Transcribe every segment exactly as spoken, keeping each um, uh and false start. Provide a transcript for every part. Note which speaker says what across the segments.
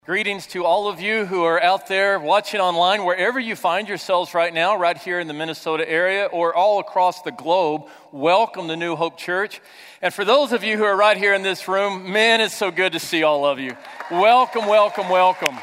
Speaker 1: Greetings to all of you who are out there watching online, wherever you find yourselves right now, right here in the Minnesota area or all across the globe. Welcome to New Hope Church. And for those of you who are right here in this room, man, it's so good to see all of you. Welcome, welcome, welcome.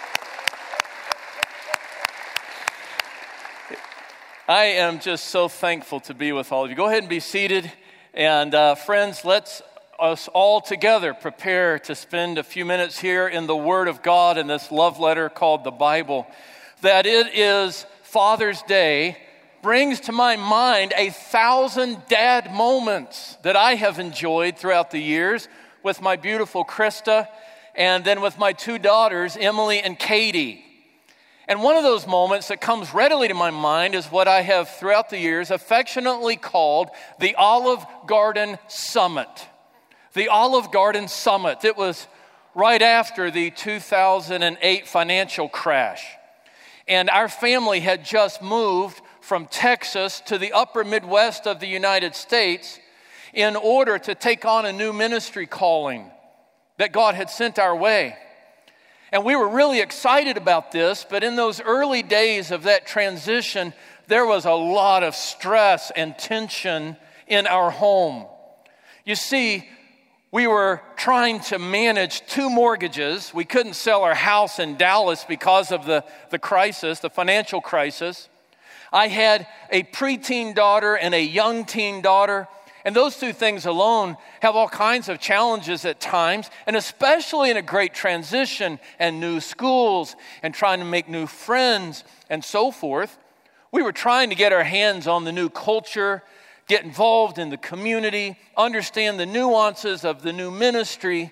Speaker 1: I am just so thankful to be with all of you. Go ahead and be seated. And uh, friends, let's us all together prepare to spend a few minutes here in the Word of God in this love letter called the Bible. That it is Father's Day brings to my mind a thousand dad moments that I have enjoyed throughout the years with my beautiful Krista and then with my two daughters, Emily and Katie. And one of those moments that comes readily to my mind is what I have throughout the years affectionately called the Olive Garden Summit. The Olive Garden Summit. It was right after the two thousand eight financial crash. And our family had just moved from Texas to the upper Midwest of the United States in order to take on a new ministry calling that God had sent our way. And we were really excited about this, but in those early days of that transition, there was a lot of stress and tension in our home. You see, we were trying to manage two mortgages. We couldn't sell our house in Dallas because of the, the crisis, the financial crisis. I had a preteen daughter and a young teen daughter, and those two things alone have all kinds of challenges at times, and especially in a great transition and new schools and trying to make new friends and so forth. We were trying to get our hands on the new culture, get involved in the community, understand the nuances of the new ministry,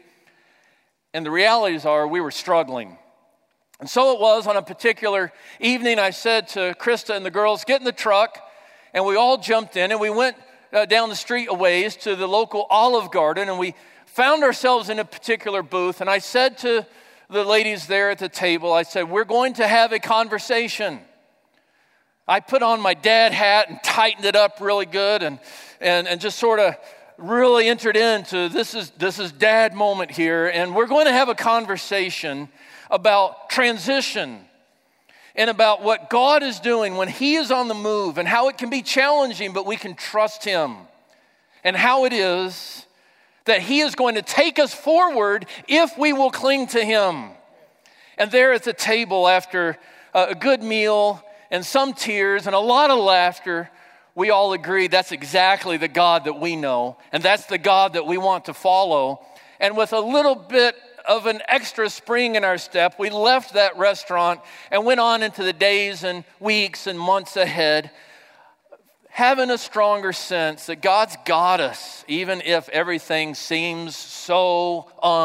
Speaker 1: and the realities are we were struggling. And so it was on a particular evening, I said to Krista and the girls, get in the truck, and we all jumped in, and we went uh, down the street a ways to the local Olive Garden, and we found ourselves in a particular booth, and I said to the ladies there at the table, I said, we're going to have a conversation. I put on my dad hat and tightened it up really good and and, and just sort of really entered into this is this is dad moment here. And we're going to have a conversation about transition and about what God is doing when He is on the move and how it can be challenging, but we can trust Him. And how it is that He is going to take us forward if we will cling to Him. And there at the table after a good meal and some tears and a lot of laughter, we all agree that's exactly the God that we know, and that's the God that we want to follow. And with a little bit of an extra spring in our step, we left that restaurant and went on into the days and weeks and months ahead, having a stronger sense that God's got us, even if everything seems so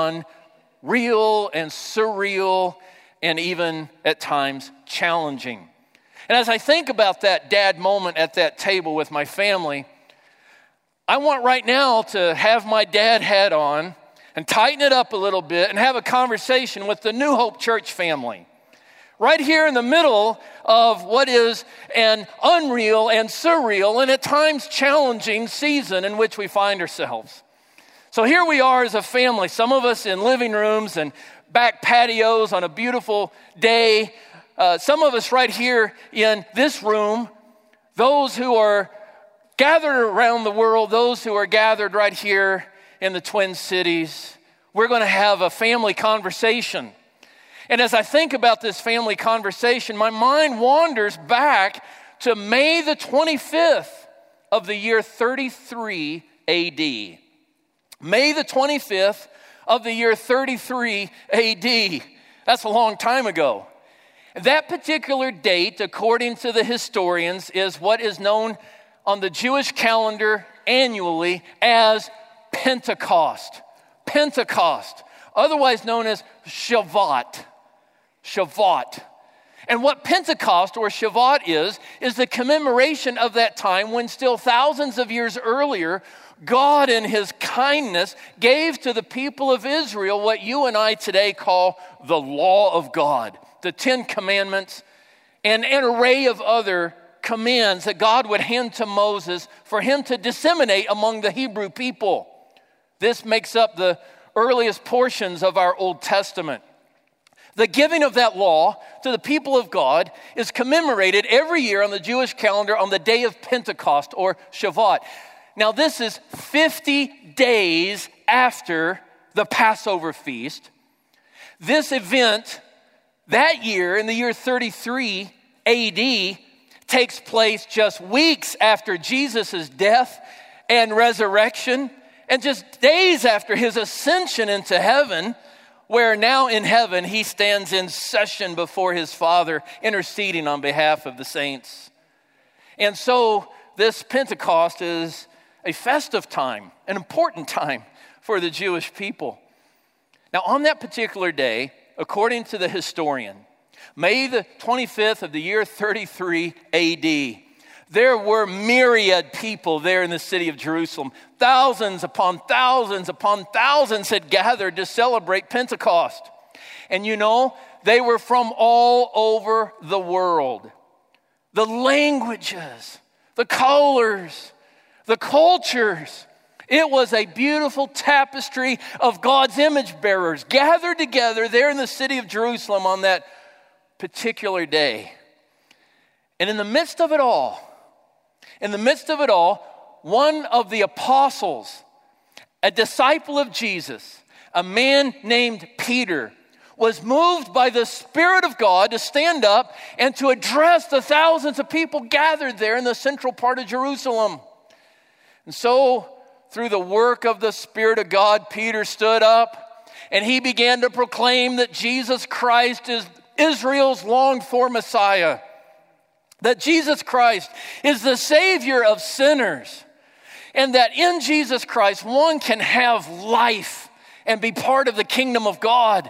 Speaker 1: unreal and surreal and even at times challenging. And as I think about that dad moment at that table with my family, I want right now to have my dad hat on and tighten it up a little bit and have a conversation with the New Hope Church family. Right here in the middle of what is an unreal and surreal and at times challenging season in which we find ourselves. So here we are as a family, some of us in living rooms and back patios on a beautiful day. Uh, some of us right here in this room, those who are gathered around the world, those who are gathered right here in the Twin Cities, we're going to have a family conversation. And as I think about this family conversation, my mind wanders back to May the twenty-fifth of the year thirty-three A D. May the twenty-fifth of the year thirty-three A D. That's a long time ago. That particular date, according to the historians, is what is known on the Jewish calendar annually as Pentecost. Pentecost, otherwise known as Shavuot. Shavuot. And what Pentecost or Shavuot is, is the commemoration of that time when still thousands of years earlier, God in His kindness gave to the people of Israel what you and I today call the law of God. The Ten Commandments, and an array of other commands that God would hand to Moses for him to disseminate among the Hebrew people. This makes up the earliest portions of our Old Testament. The giving of that law to the people of God is commemorated every year on the Jewish calendar on the day of Pentecost, or Shavuot. Now, this is fifty days after the Passover feast. This event that year, in the year thirty-three A D, takes place just weeks after Jesus' death and resurrection, and just days after his ascension into heaven, where now in heaven he stands in session before his Father, interceding on behalf of the saints. And so this Pentecost is a festive time, an important time for the Jewish people. Now, on that particular day, according to the historian, May the twenty-fifth of the year thirty-three A D, there were myriad people there in the city of Jerusalem. Thousands upon thousands upon thousands had gathered to celebrate Pentecost. And you know, they were from all over the world. The languages, the colors, the cultures. It was a beautiful tapestry of God's image bearers gathered together there in the city of Jerusalem on that particular day. And in the midst of it all, in the midst of it all, one of the apostles, a disciple of Jesus, a man named Peter, was moved by the Spirit of God to stand up and to address the thousands of people gathered there in the central part of Jerusalem. And so, through the work of the Spirit of God, Peter stood up and he began to proclaim that Jesus Christ is Israel's longed-for Messiah, that Jesus Christ is the Savior of sinners, and that in Jesus Christ one can have life and be part of the kingdom of God.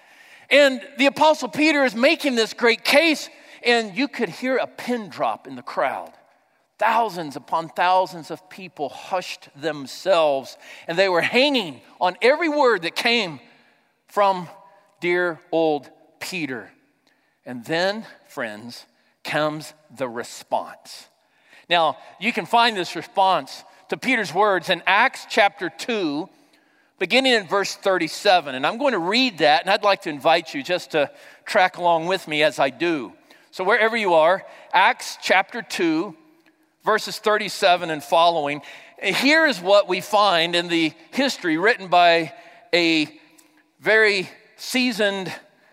Speaker 1: And the Apostle Peter is making this great case, and you could hear a pin drop in the crowd. Thousands upon thousands of people hushed themselves, and they were hanging on every word that came from dear old Peter. And then, friends, comes the response. Now, you can find this response to Peter's words in Acts chapter two, beginning in verse thirty-seven. And I'm going to read that, and I'd like to invite you just to track along with me as I do. So wherever you are, Acts chapter two, verses thirty-seven and following. Here is what we find in the history written by a very seasoned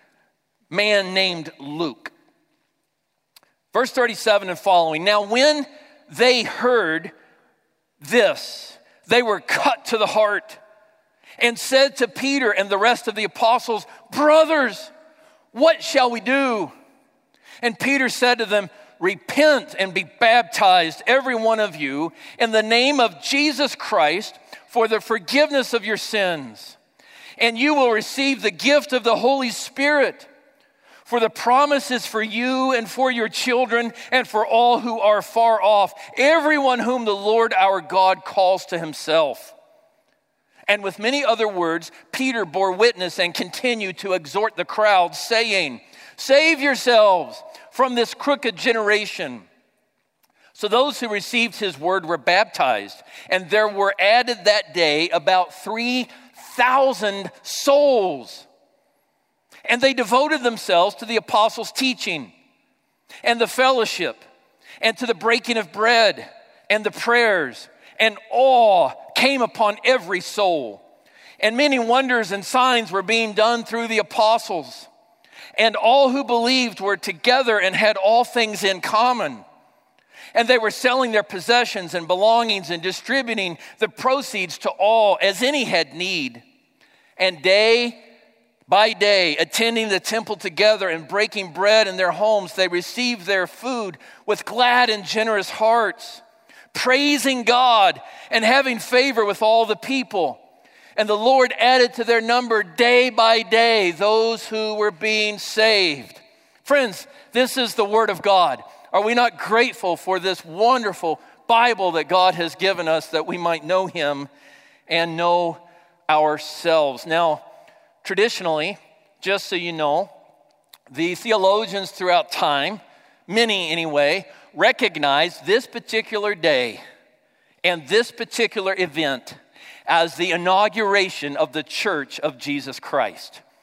Speaker 1: man named Luke. Verse thirty-seven and following. Now when they heard this, they were cut to the heart and said to Peter and the rest of the apostles, "Brothers, what shall we do?" And Peter said to them, "Repent and be baptized, every one of you, in the name of Jesus Christ for the forgiveness of your sins. And you will receive the gift of the Holy Spirit. For the promise is for you and for your children and for all who are far off, everyone whom the Lord our God calls to himself." And with many other words, Peter bore witness and continued to exhort the crowd, saying, "Save yourselves from this crooked generation." So those who received his word were baptized, and there were added that day about three thousand souls. And they devoted themselves to the apostles' teaching and the fellowship and to the breaking of bread and the prayers. And awe came upon every soul. And many wonders and signs were being done through the apostles. And all who believed were together and had all things in common. And they were selling their possessions and belongings and distributing the proceeds to all as any had need. And day by day, attending the temple together and breaking bread in their homes, they received their food with glad and generous hearts, praising God and having favor with all the people. And the Lord added to their number day by day those who were being saved. Friends, this is the word of God. Are we not grateful for this wonderful Bible that God has given us that we might know him and know ourselves? Now, traditionally, just so you know, the theologians throughout time, many anyway, recognize this particular day and this particular event as the inauguration of the Church of Jesus Christ.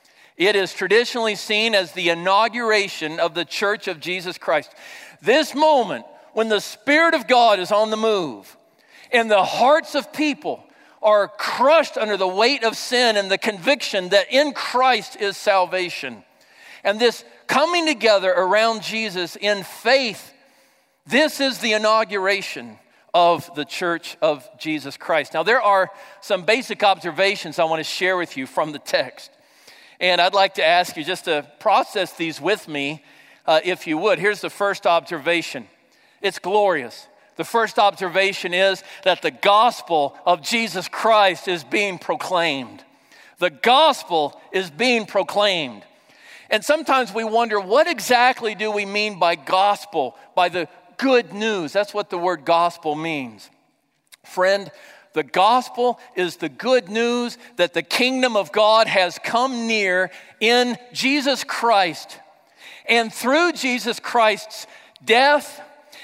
Speaker 1: It is traditionally seen as the inauguration of the Church of Jesus Christ. This moment when the Spirit of God is on the move and the hearts of people are crushed under the weight of sin and the conviction that in Christ is salvation. And this coming together around Jesus in faith, this is the inauguration of the Church of Jesus Christ. Now, there are some basic observations I want to share with you from the text. And I'd like to ask you just to process these with me, uh, if you would. Here's the first observation. It's glorious. The first observation is that the gospel of Jesus Christ is being proclaimed. The gospel is being proclaimed. And sometimes we wonder, what exactly do we mean by gospel, by the good news? That's what the word gospel means. Friend, the gospel is the good news that the kingdom of God has come near in Jesus Christ. And through Jesus Christ's death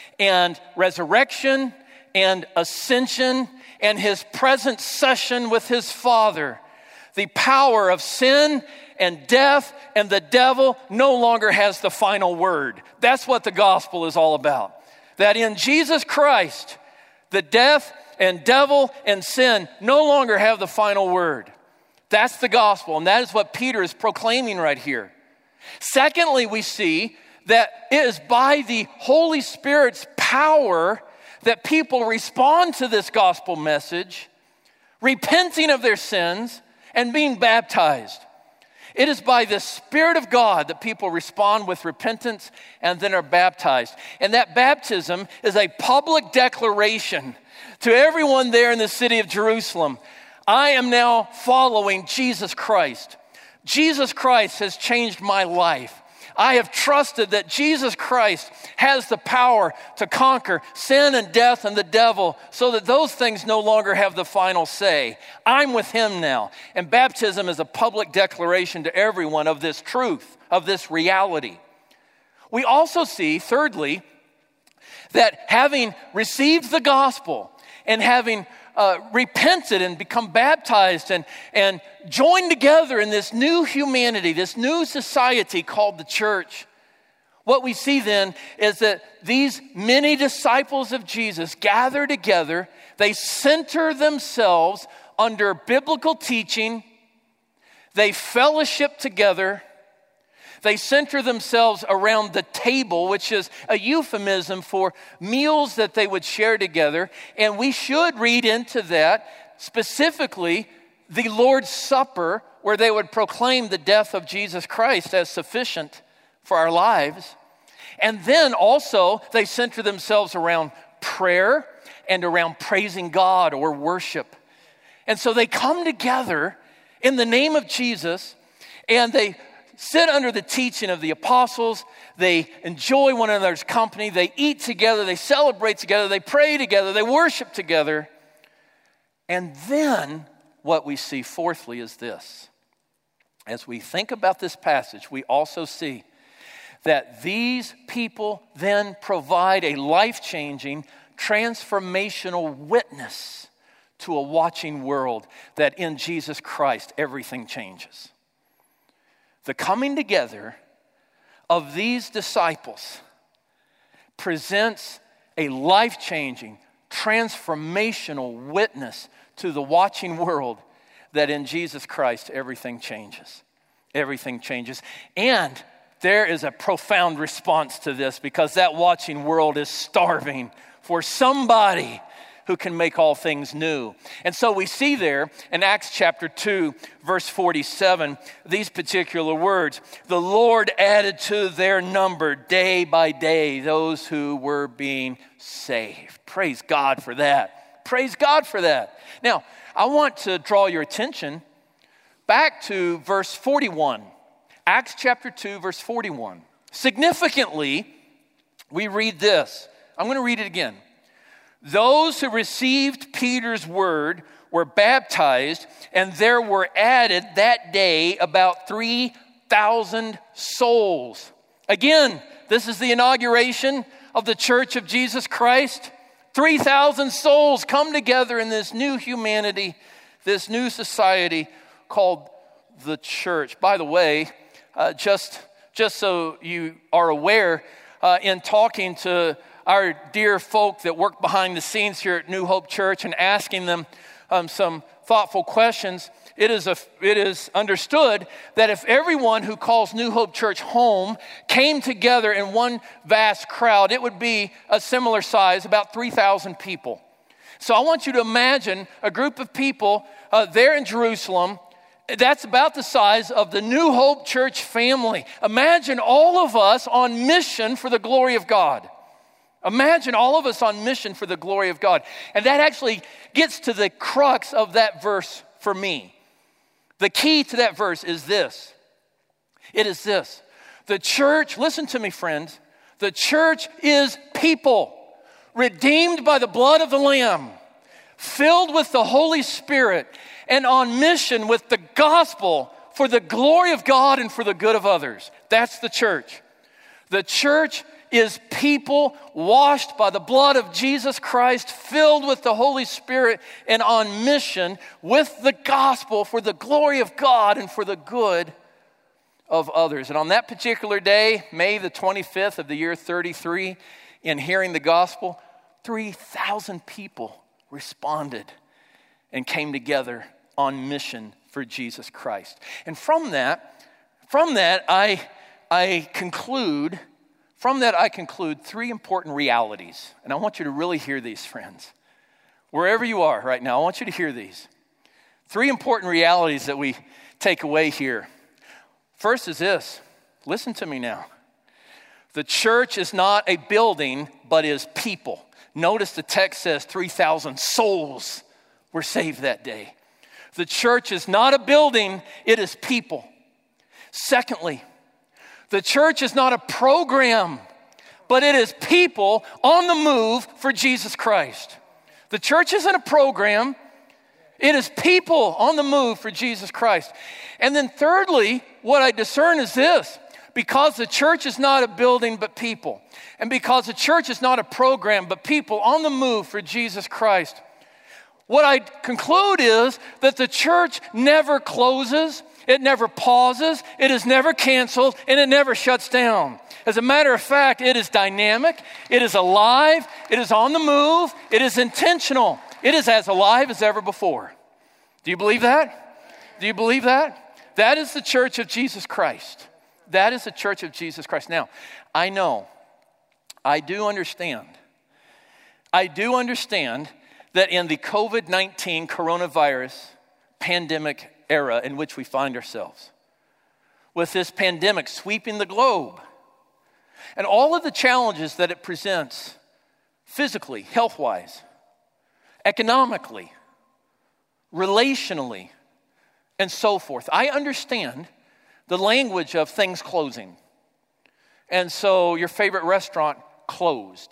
Speaker 1: and resurrection and ascension and his present session with his Father, the power of sin and death and the devil no longer has the final word. That's what the gospel is all about. That in Jesus Christ, the death and devil and sin no longer have the final word. That's the gospel, and that is what Peter is proclaiming right here. Secondly, we see that it is by the Holy Spirit's power that people respond to this gospel message, repenting of their sins and being baptized. It is by the Spirit of God that people respond with repentance and then are baptized. And that baptism is a public declaration to everyone there in the city of Jerusalem. I am now following Jesus Christ. Jesus Christ has changed my life. I have trusted that Jesus Christ has the power to conquer sin and death and the devil so that those things no longer have the final say. I'm with him now. And baptism is a public declaration to everyone of this truth, of this reality. We also see, thirdly, that having received the gospel and having uh, repented and become baptized and, and joined together in this new humanity, this new society called the church, what we see then is that these many disciples of Jesus gather together, they center themselves under biblical teaching, they fellowship together, they center themselves around the table, which is a euphemism for meals that they would share together. And we should read into that specifically the Lord's Supper, where they would proclaim the death of Jesus Christ as sufficient for our lives. And then also they center themselves around prayer and around praising God or worship. And so they come together in the name of Jesus and they sit under the teaching of the apostles. They enjoy one another's company. They eat together. They celebrate together. They pray together. They worship together. And then what we see fourthly is this. As we think about this passage, we also see that these people then provide a life-changing, transformational witness to a watching world that in Jesus Christ everything changes. The coming together of these disciples presents a life-changing, transformational witness to the watching world that in Jesus Christ everything changes. Everything changes. And there is a profound response to this because that watching world is starving for somebody who can make all things new. And so we see there in Acts chapter two, verse forty-seven, these particular words. The Lord added to their number day by day those who were being saved. Praise God for that. Praise God for that. Now, I want to draw your attention back to verse forty-one. Acts chapter two, verse forty-one. Significantly, we read this. I'm going to read it again. Those who received Peter's word were baptized, and there were added that day about three thousand souls. Again, this is the inauguration of the Church of Jesus Christ. three thousand souls come together in this new humanity, this new society called the church. By the way, uh, just, just so you are aware, uh, in talking to our dear folk that work behind the scenes here at New Hope Church and asking them um, some thoughtful questions, it is, a, it is understood that if everyone who calls New Hope Church home came together in one vast crowd, it would be a similar size, about three thousand people. So I want you to imagine a group of people uh, there in Jerusalem. That's about the size of the New Hope Church family. Imagine all of us on mission for the glory of God. Imagine all of us on mission for the glory of God. And that actually gets to the crux of that verse for me. The key to that verse is this. It is this. The church, listen to me, friends. The church is people redeemed by the blood of the Lamb, filled with the Holy Spirit, and on mission with the gospel for the glory of God and for the good of others. That's the church. The church is people washed by the blood of Jesus Christ, filled with the Holy Spirit, and on mission with the gospel for the glory of God and for the good of others. And on that particular day, May the twenty-fifth of the year thirty-three, in hearing the gospel, three thousand people responded and came together on mission for Jesus Christ. And from that, from that, I, I conclude... From that, I conclude three important realities. And I want you to really hear these, friends. Wherever you are right now, I want you to hear these. Three important realities that we take away here. First is this. Listen to me now. The church is not a building, but is people. Notice the text says three thousand souls were saved that day. The church is not a building, it is people. Secondly, the church is not a program, but it is people on the move for Jesus Christ. The church isn't a program. It is people on the move for Jesus Christ. And then thirdly, what I discern is this. Because the church is not a building, but people. And because the church is not a program, but people on the move for Jesus Christ. What I conclude is that the church never closes. It never pauses, it is never canceled, and it never shuts down. As a matter of fact, it is dynamic, it is alive, it is on the move, it is intentional. It is as alive as ever before. Do you believe that? Do you believe that? That is the church of Jesus Christ. That is the church of Jesus Christ. Now, I know, I do understand, I do understand that in the covid nineteen coronavirus pandemic era in which we find ourselves, with this pandemic sweeping the globe and all of the challenges that it presents physically, health-wise, economically, relationally, and so forth. I understand the language of things closing. And so your favorite restaurant closed,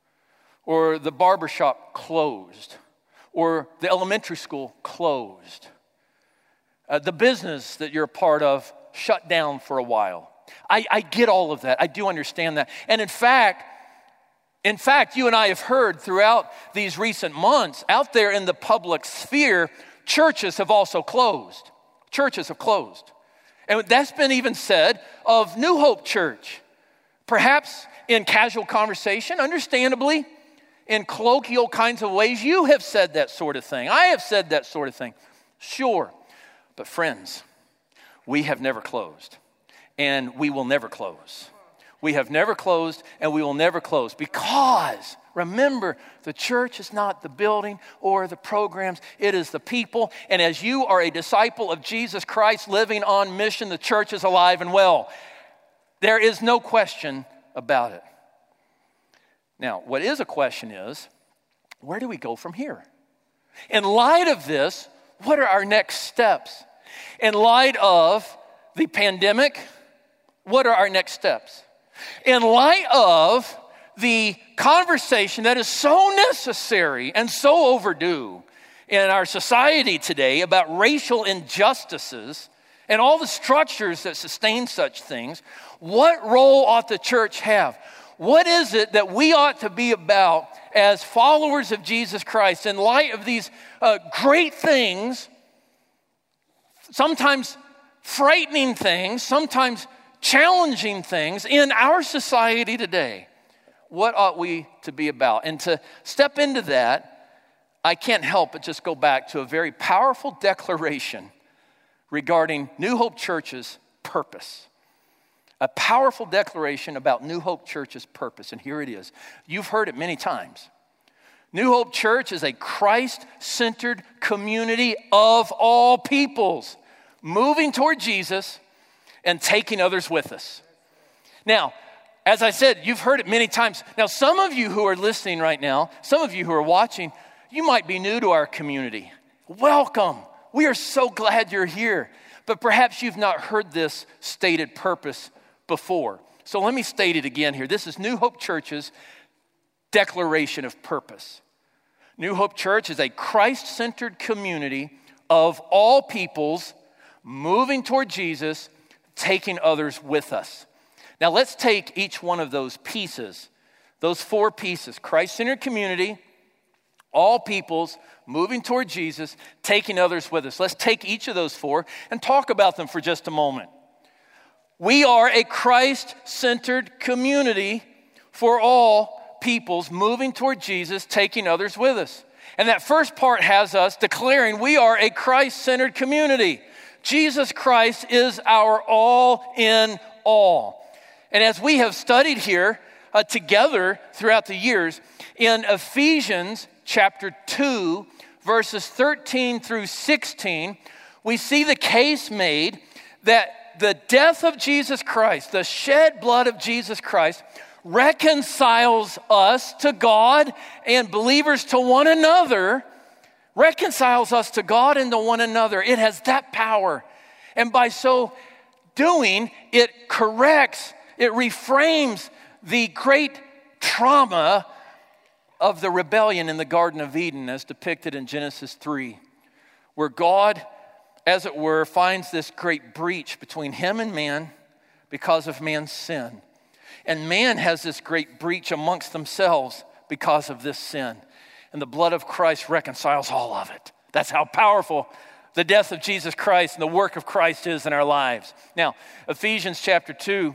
Speaker 1: or the barbershop closed, or the elementary school closed. Uh, the business that you're a part of shut down for a while. I, I get all of that. I do understand that. And in fact, in fact, you and I have heard throughout these recent months, out there in the public sphere, churches have also closed. Churches have closed. And that's been even said of New Hope Church. Perhaps in casual conversation, understandably, in colloquial kinds of ways, you have said that sort of thing. I have said that sort of thing. Sure. But friends, we have never closed, and we will never close. We have never closed, and we will never close, because, remember, the church is not the building or the programs, it is the people. And as you are a disciple of Jesus Christ living on mission, the church is alive and well. There is no question about it. Now, what is a question is, where do we go from here? In light of this, what are our next steps? In light of the pandemic, what are our next steps? In light of the conversation that is so necessary and so overdue in our society today about racial injustices and all the structures that sustain such things, what role ought the church have? What is it that we ought to be about as followers of Jesus Christ in light of these uh, great things, sometimes frightening things, sometimes challenging things in our society today. What ought we to be about? And to step into that, I can't help but just go back to a very powerful declaration regarding New Hope Church's purpose. A powerful declaration about New Hope Church's purpose, and here it is. You've heard it many times. New Hope Church is a Christ-centered community of all peoples, moving toward Jesus and taking others with us. Now, as I said, you've heard it many times. Now, some of you who are listening right now, some of you who are watching, you might be new to our community. Welcome. We are so glad you're here. But perhaps you've not heard this stated purpose before. So let me state it again here. This is New Hope Church's declaration of purpose. New Hope Church is a Christ-centered community of all peoples moving toward Jesus, taking others with us. Now let's take each one of those pieces, those four pieces, Christ-centered community, all peoples moving toward Jesus, taking others with us. Let's take each of those four and talk about them for just a moment. We are a Christ-centered community for all peoples moving toward Jesus, taking others with us. And that first part has us declaring we are a Christ-centered community. Jesus Christ is our all in all. And as we have studied here uh, together throughout the years, in Ephesians chapter two, verses thirteen through sixteen, we see the case made that the death of Jesus Christ, the shed blood of Jesus Christ, reconciles us to God and believers to one another, reconciles us to God and to one another. It has that power. And by so doing, it corrects, it reframes the great trauma of the rebellion in the Garden of Eden as depicted in Genesis three, where God, as it were, finds this great breach between him and man because of man's sin. And man has this great breach amongst themselves because of this sin. And the blood of Christ reconciles all of it. That's how powerful the death of Jesus Christ and the work of Christ is in our lives. Now, Ephesians chapter two,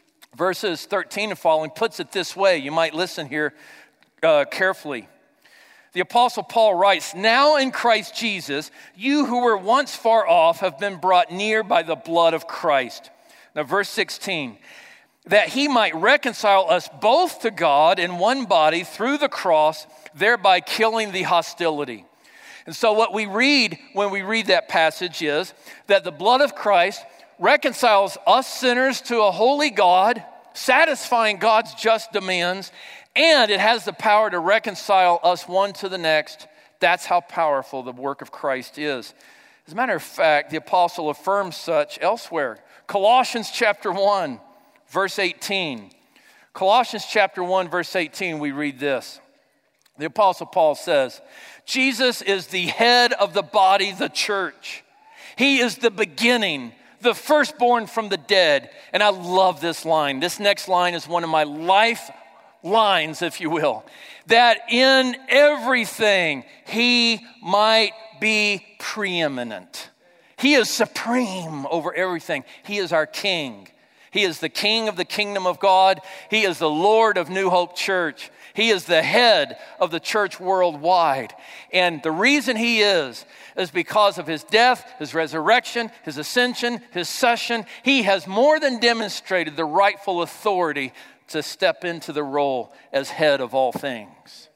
Speaker 1: verses thirteen and following puts it this way. You might listen here uh, carefully. The Apostle Paul writes, "Now in Christ Jesus, you who were once far off have been brought near by the blood of Christ." Now, verse sixteen, "that he might reconcile us both to God in one body through the cross, thereby killing the hostility." And so what we read when we read that passage is that the blood of Christ reconciles us sinners to a holy God, satisfying God's just demands, and it has the power to reconcile us one to the next. That's how powerful the work of Christ is. As a matter of fact, the apostle affirms such elsewhere. Colossians chapter one, verse eighteen. Colossians chapter one, verse eighteen, we read this. The apostle Paul says, "Jesus is the head of the body, the church. He is the beginning, the firstborn from the dead." And I love this line. This next line is one of my life lines, if you will. "That in everything he might be preeminent." He is supreme over everything. He is our king. He is the king of the kingdom of God. He is the Lord of New Hope Church. He is the head of the church worldwide. And the reason he is, is because of his death, his resurrection, his ascension, his session. He has more than demonstrated the rightful authority to step into the role as head of all things.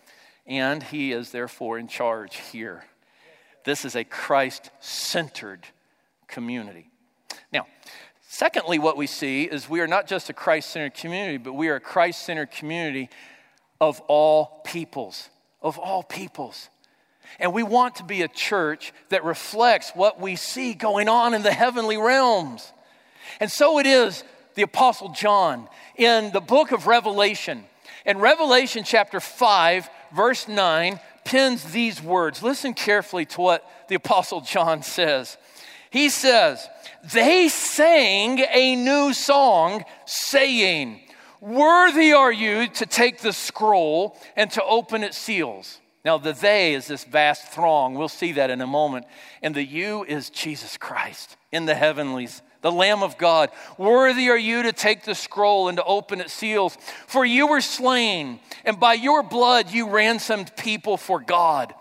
Speaker 1: And he is therefore in charge here. This is a Christ-centered community. Now, secondly, what we see is we are not just a Christ-centered community, but we are a Christ-centered community of all peoples, of all peoples. And we want to be a church that reflects what we see going on in the heavenly realms. And so it is the Apostle John in the book of Revelation. In Revelation chapter five, verse nine, pens these words. Listen carefully to what the Apostle John says. He says, "They sang a new song, saying, 'Worthy are you to take the scroll and to open its seals.'" Now the they is this vast throng. We'll see that in a moment. And the you is Jesus Christ. in the heavenlies, the Lamb of God. Worthy are you to take the scroll and to open its seals. For you were slain, and by your blood you ransomed people for God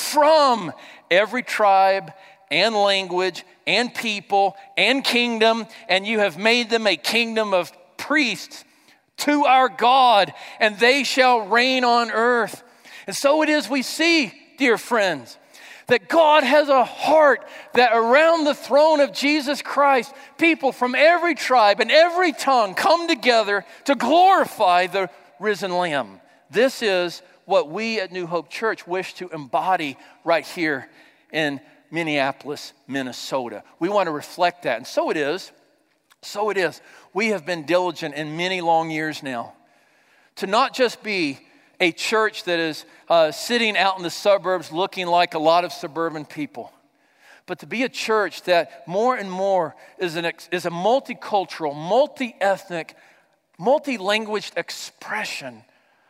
Speaker 1: from every tribe and language and people and kingdom, and you have made them a kingdom of priests to our God, and they shall reign on earth. And so it is we see, dear friends, that God has a heart that around the throne of Jesus Christ, people from every tribe and every tongue come together to glorify the risen Lamb. This is what we at New Hope Church wish to embody right here in Minneapolis, Minnesota. We want to reflect that. And so it is, so it is. We have been diligent in many long years now to not just be a church that is uh, sitting out in the suburbs looking like a lot of suburban people, but to be a church that more and more is, an ex- is a multicultural, multi-ethnic, multi-language expression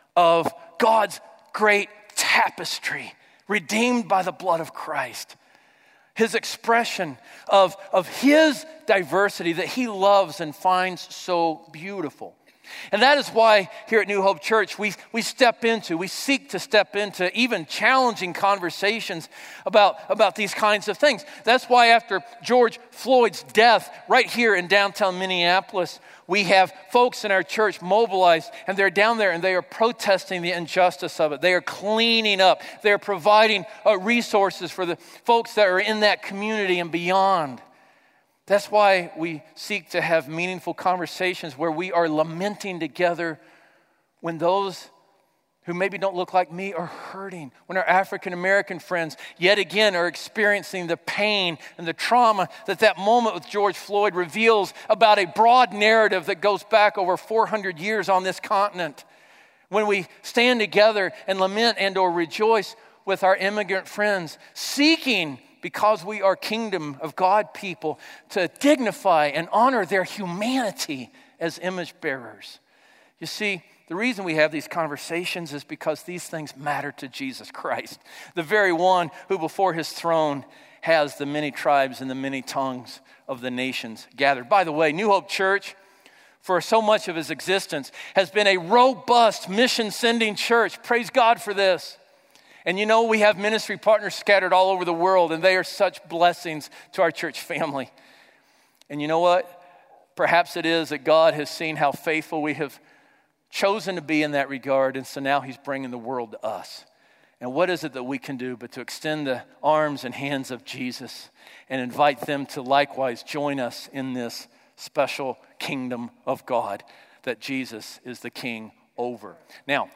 Speaker 1: of God's great tapestry, redeemed by the blood of Christ. His expression of, of his diversity that he loves and finds so beautiful. And that is why here at New Hope Church, we, we step into, we seek to step into even challenging conversations about, about these kinds of things. That's why after George Floyd's death right here in downtown Minneapolis, we have folks in our church mobilized, and they're down there and they are protesting the injustice of it. They are cleaning up. They're providing uh, resources for the folks that are in that community and beyond. That's why we seek to have meaningful conversations where we are lamenting together when those who maybe don't look like me are hurting, when our African American friends yet again are experiencing the pain and the trauma that that moment with George Floyd reveals about a broad narrative that goes back over four hundred years on this continent. When we stand together and lament and or rejoice with our immigrant friends, seeking, because we are kingdom of God people, to dignify and honor their humanity as image bearers. You see, the reason we have these conversations is because these things matter to Jesus Christ, the very one who before his throne has the many tribes and the many tongues of the nations gathered. By the way, New Hope Church, for so much of his existence, has been a robust mission-sending church. Praise God for this. And you know, we have ministry partners scattered all over the world, and they are such blessings to our church family. And you know what? Perhaps it is that God has seen how faithful we have chosen to be in that regard, and so now he's bringing the world to us. And what is it that we can do but to extend the arms and hands of Jesus and invite them to likewise join us in this special kingdom of God that Jesus is the king over. Now,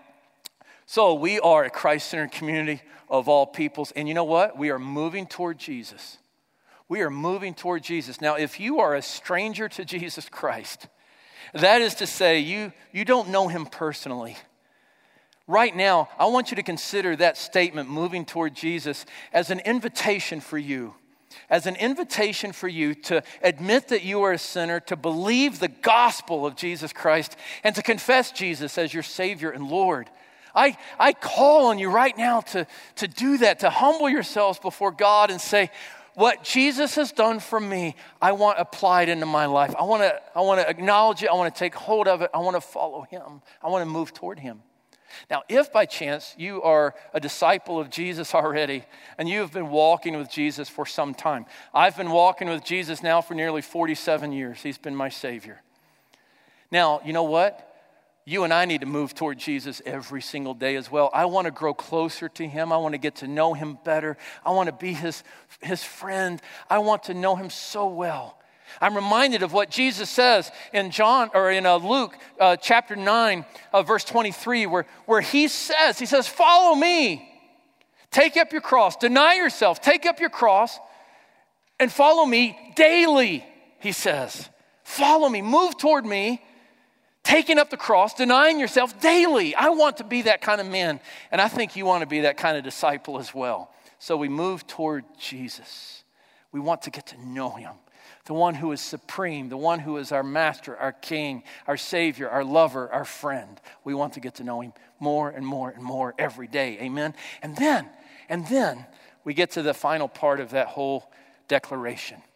Speaker 1: so we are a Christ-centered community of all peoples, and you know what? We are moving toward Jesus. We are moving toward Jesus. Now, if you are a stranger to Jesus Christ, that is to say, you, you don't know him personally. Right now, I want you to consider that statement, moving toward Jesus, as an invitation for you. As an invitation for you to admit that you are a sinner, to believe the gospel of Jesus Christ, and to confess Jesus as your Savior and Lord. I, I call on you right now to, to do that, to humble yourselves before God and say, what Jesus has done for me, I want applied into my life. I want to I want to acknowledge it. I want to take hold of it. I want to follow him. I want to move toward him. Now, if by chance you are a disciple of Jesus already and you have been walking with Jesus for some time, I've been walking with Jesus now for nearly forty-seven years. He's been my Savior. Now, you know what? You and I need to move toward Jesus every single day as well. I want to grow closer to him. I want to get to know him better. I want to be his, his friend. I want to know him so well. I'm reminded of what Jesus says in John or in uh, Luke uh, chapter nine, uh, verse twenty-three, where, where he says, he says, follow me. Take up your cross. Deny yourself. Take up your cross and follow me daily, he says. Follow me. Move toward me. Taking up the cross, denying yourself daily. I want to be that kind of man. And I think you want to be that kind of disciple as well. So we move toward Jesus. We want to get to know him. The one who is supreme, the one who is our master, our king, our savior, our lover, our friend. We want to get to know him more and more and more every day. Amen. And then, and then we get to the final part of that whole declaration.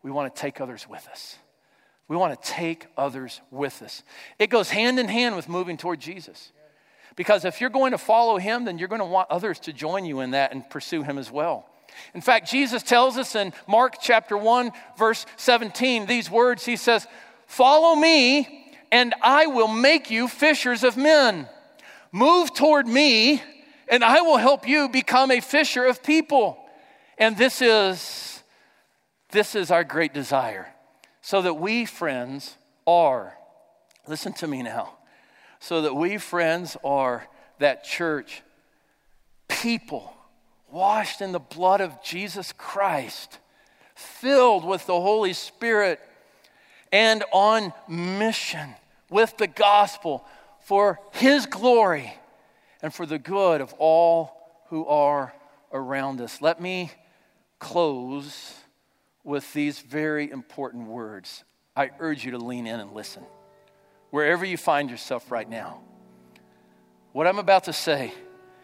Speaker 1: we want to take others with us. We want to take others with us. It goes hand in hand with moving toward Jesus. Because if you're going to follow him, then you're going to want others to join you in that and pursue him as well. In fact, Jesus tells us in Mark chapter one, verse seventeen, these words, he says, "Follow me, and I will make you fishers of men. Move toward me, and I will help you become a fisher of people." And this is, this is our great desire. So that we, friends, are, listen to me now, so that we, friends, are that church, people washed in the blood of Jesus Christ, filled with the Holy Spirit, and on mission with the gospel for his glory and for the good of all who are around us. Let me close with these very important words. I urge you to lean in and listen. Wherever you find yourself right now, what I'm about to say,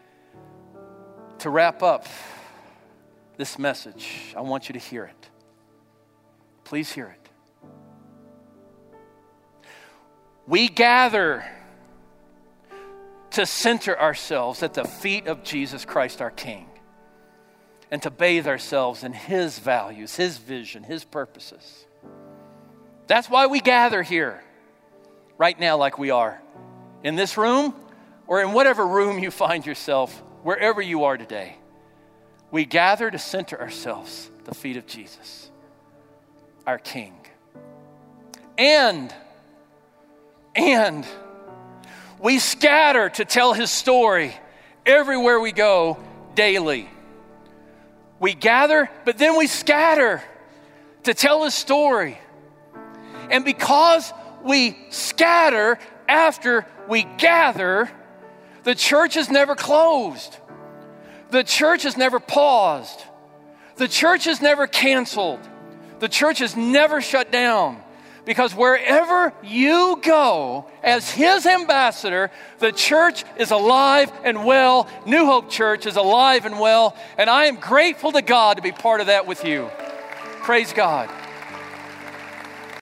Speaker 1: to wrap up this message, I want you to hear it. Please hear it. We gather to center ourselves at the feet of Jesus Christ, our King, and to bathe ourselves in his values, his vision, his purposes. That's why we gather here right now like we are, in this room or in whatever room you find yourself, wherever you are today. We gather to center ourselves at the feet of Jesus, our King. And, and we scatter to tell his story everywhere we go daily. We gather, but then we scatter to tell his story. And because we scatter after we gather, the church is never closed. The church is never paused. The church is never canceled. The church is never shut down. Because wherever you go as his ambassador, the church is alive and well. New Hope Church is alive and well. And I am grateful to God to be part of that with you. Praise God.